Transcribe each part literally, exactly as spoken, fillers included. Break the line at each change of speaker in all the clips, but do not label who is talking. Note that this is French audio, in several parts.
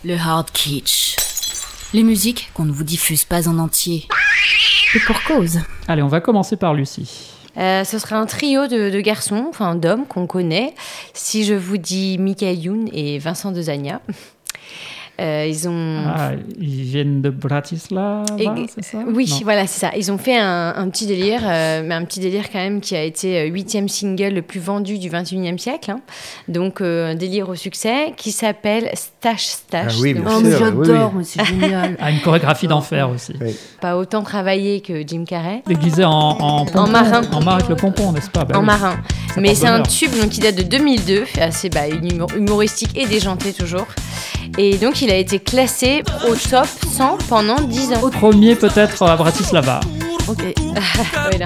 Le hard kitsch. Les musiques qu'on ne vous diffuse pas en entier. Et pour cause.
Allez, on va commencer par Lucie.
Euh, ce sera un trio de, de garçons, enfin d'hommes qu'on connaît. Si je vous dis Michael Youn et Vincent Dezania. Euh, ils ont...
Ah, ils viennent de Bratislava,
Et,
c'est ça?
Oui,
non.
voilà, c'est ça. Ils ont fait un, un petit délire, euh, mais un petit délire quand même qui a été huitième single le plus vendu du vingt et unième siècle. Hein. Donc, euh, un délire au succès qui s'appelle Stash Stash.
Ah oui, bien
Oh,
sûr,
mais j'adore,
oui, oui.
mais c'est génial.
Ah, une chorégraphie d'enfer aussi.
Oui.
Pas autant travaillé que Jim Carrey.
Déguisé en, en, pompon,
En marin.
En marin avec le pompon, n'est-ce pas? Bah
en
oui.
marin.
Ça
Mais
porte
c'est un
bonheur.
tube donc, qui date de deux mille deux, assez bah, humor- humoristique et déjanté toujours. Et donc, il a été classé au top cent pendant dix ans.
Premier peut-être à Bratislava.
Ok.
Voilà.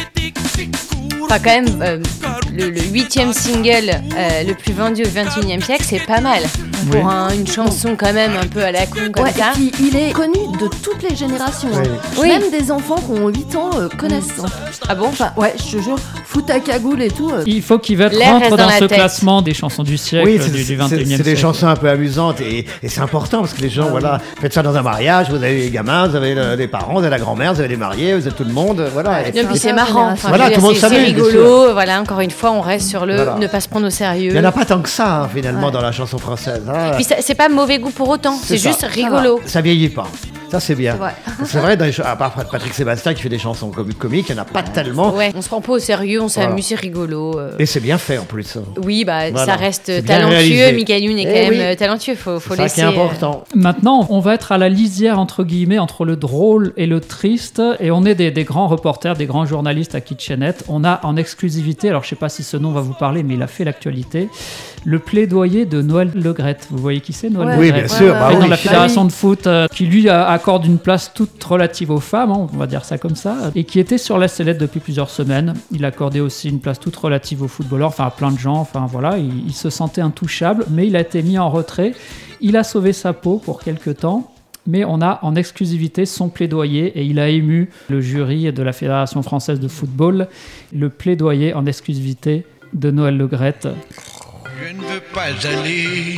Enfin, quand même, euh, le, le huitième single euh, le plus vendu au vingt et unième siècle, c'est pas mal.
Oui.
Pour un- une chanson quand même un peu à la con comme
Ouais,
ça.
et puis il est connu de toutes les générations. hein.
Oui.
Même des enfants qui ont huit ans euh, connaissent. hein.
Ah bon?
Enfin, ouais, je te jure, fout ta cagoule et tout. euh,
Il faut qu'Yvette
L'air
rentre
reste
dans,
dans la
ce
tête.
classement des chansons du siècle
Oui,
du,
c'est,
du
c'est,
vingt et unième
c'est des
siècle.
chansons un peu amusantes et, et c'est important parce que les gens, voilà, faites ça dans un mariage, vous avez les gamins, vous avez le- les parents, vous avez la grand-mère, vous avez les mariés, vous avez tout le monde, voilà. Et
Non, puis c'est
un
marrant.
génération.
Enfin,
Voilà,
je veux
tout le monde
dire, c'est, c'est
s'amuse, bien
rigolo. Voilà, encore une fois, on reste sur le
Voilà.
ne pas se prendre au sérieux.
Il n'y en a pas tant que ça, hein, finalement,
Ouais.
dans la chanson française. hein.
Puis ça- c'est pas mauvais goût pour autant. C'est,
C'est ça.
juste rigolo.
Ça vieillit pas. Ça, c'est bien.
C'est vrai.
C'est vrai, dans les ch- à part Patrick Sébastien qui fait des chansons com- comiques, il n'y en a pas tellement.
Ouais, on se prend pas au sérieux, on s'amuse,
Voilà.
c'est rigolo. euh.
Et c'est bien fait en plus.
Oui, bah
Voilà.
ça reste
C'est bien
talentueux.
réalisé.
Michael Youn est
Eh
quand même
oui.
euh, talentueux. Faut, faut
C'est ça
laisser.
qui est important.
Maintenant, on va être à la lisière, entre guillemets, entre le drôle et le triste. Et on est des, des grands reporters, des grands journalistes à Kitchenette. On a en exclusivité, alors je sais pas si ce nom va vous parler, mais il a fait l'actualité, le plaidoyer de Noël Le Graët. Vous voyez qui c'est, Noël
Ouais.
Le
Oui,
Graët
bien sûr.
ouais,
bah
ouais.
Président
oui.
de la Fédération de foot, euh, qui lui a- accorde une place toute relative aux femmes, hein, on va dire ça comme ça, et qui était sur la sellette depuis plusieurs semaines. Il accordait aussi une place toute relative aux footballeurs, enfin à plein de gens, enfin voilà, il, il se sentait intouchable, mais il a été mis en retrait. Il a sauvé sa peau pour quelque temps, mais on a en exclusivité son plaidoyer, et il a ému le jury de la Fédération française de football, le plaidoyer en exclusivité de Noël Le Graët.
Je ne veux pas aller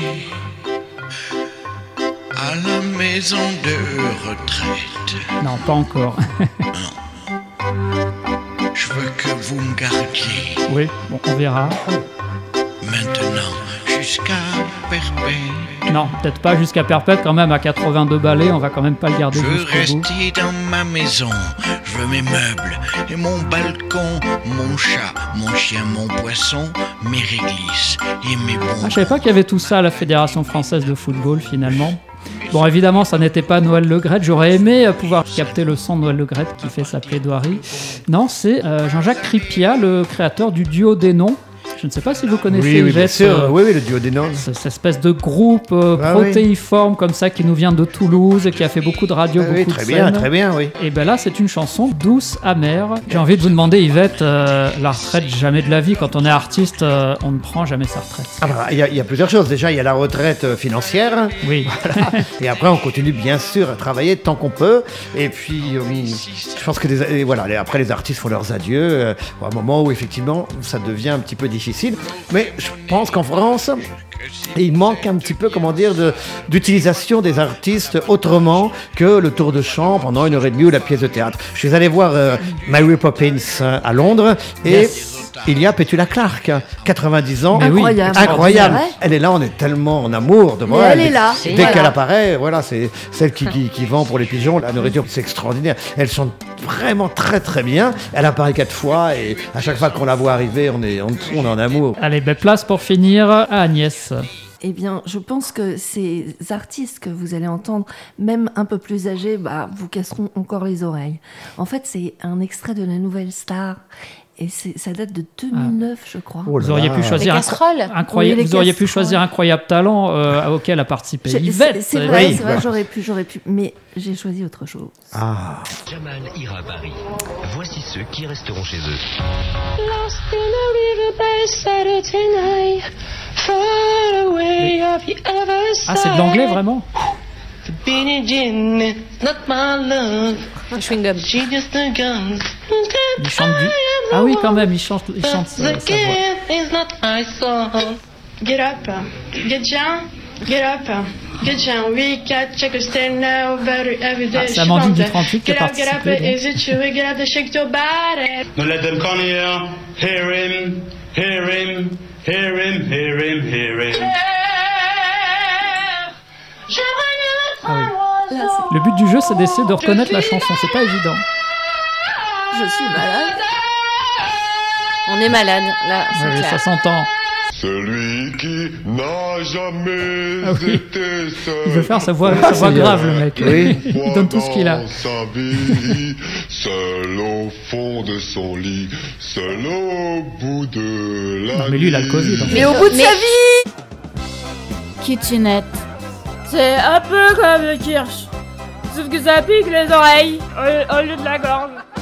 à la maison de retraite.
Non, pas encore.
Je veux que vous me gardiez
Oui, bon, on verra.
maintenant jusqu'à perpète.
Non, peut-être pas jusqu'à perpète, quand même, à quatre-vingt-deux balais, on va quand même pas le garder
Je veux
jusqu'au bout.
rester dans ma maison. Je veux mes meubles et mon balcon, mon chat, mon chien, mon poisson, mes réglisses et mes
Ah,
bons.
je savais pas qu'il y avait tout ça à la Fédération française de football, finalement. Bon, évidemment, ça n'était pas Noël Le Graët. J'aurais aimé euh, pouvoir capter le son de Noël Le Graët qui fait sa plaidoirie. Non, c'est euh, Jean-Jacques Cripia, le créateur du duo des noms. Je ne sais pas si vous connaissez
Oui, oui, bien
Yvette,
sûr.
euh,
Oui, oui, le duo des noms.
c- cette espèce de groupe euh,
Ah
protéiforme comme ça qui nous vient de Toulouse, qui a fait beaucoup de radio,
Ah oui,
beaucoup
très
de
bien,
scènes.
très bien, oui.
Et ben là, c'est une chanson douce, amère. J'ai envie de vous demander, Yvette, euh, la retraite, jamais de la vie. Quand on est artiste, euh, on ne prend jamais sa retraite.
Ah bah, il y, a- il y a plusieurs choses. Déjà, il y a la retraite euh, financière.
Oui.
Et après, on continue bien sûr à travailler tant qu'on peut. Et puis, euh, oui, je pense que les, et voilà, les- après, les artistes font leurs adieux. Euh, à un moment où, effectivement, ça devient un petit peu difficile. Mais je pense qu'en France, il manque un petit peu, comment dire, de, d'utilisation des artistes autrement que le tour de chant pendant une heure et demie ou la pièce de théâtre. Je suis allé voir euh, Mary Poppins euh, à Londres et
Yes.
il y a Petula Clark, quatre-vingt-dix ans.
Mais oui.
Incroyable.
Incroyable.
C'est vrai.
Elle est là, on est tellement en amour de
Mais
moi.
elle est là.
Dès
Voilà.
qu'elle apparaît, voilà, c'est celle qui, qui, qui vend pour les pigeons la nourriture, c'est extraordinaire. Elle chante vraiment très très bien. Elle apparaît quatre fois et à chaque fois qu'on la voit arriver, on est, on, on est en amour.
Allez, belle place pour finir à Agnès.
Eh bien, je pense que ces artistes que vous allez entendre, même un peu plus âgés, bah, vous casseront encore les oreilles. En fait, c'est un extrait de la Nouvelle Star. Et c'est, ça date de deux mille neuf, je crois.
Oh là
Vous auriez
là.
pu
Les
choisir,
casseroles.
incroyable,
Oui, les
vous auriez pu
casseroles.
choisir Incroyable Talent euh, auquel a participé
Je-
Yvette.
c'est, c'est vrai,
Oui,
c'est vrai,
bah.
j'aurais pu, j'aurais pu. Mais j'ai choisi autre chose.
Ah.
Jamal ira à Paris. Voici ceux qui resteront chez eux.
Lost in a riverbed Saturday night, far away of the other
Ah, c'est de l'anglais vraiment?
Billie Jean is not my love,
Chewing-gum.
she just a gun.
Il chante du... Ah oui, quand même, il chante, il chante sa,
The
sa voix.
kid is not my soul. Get up, get down. Get up, get down, we got check a stand now, better every day.
Ah, c'est Amandine du trente-huit qui a
Get up, get up,
participé, donc.
is it you? Get up and shake your body.
Don't let them come here. Hear him, hear him, hear him, hear him, hear him.
Ah oui. Le but du jeu, c'est d'essayer de reconnaître la chanson. C'est pas évident.
Je suis malade.
On est malade, là, c'est
Oui,
clair.
ça s'entend.
Celui qui n'a jamais
Ah oui.
été seul.
Il veut faire sa voix, sa voix
c'est
grave,
bien.
le mec.
Oui.
Il donne tout ce qu'il a.
Dans sa vie, seul au fond de son lit, seul au bout de la
Non, mais lui, il a le Covid. en fait.
Mais au bout de sa vie
Kitchenette. C'est un peu comme le kirsch. Sauf que ça pique les oreilles au, au lieu de la gorge.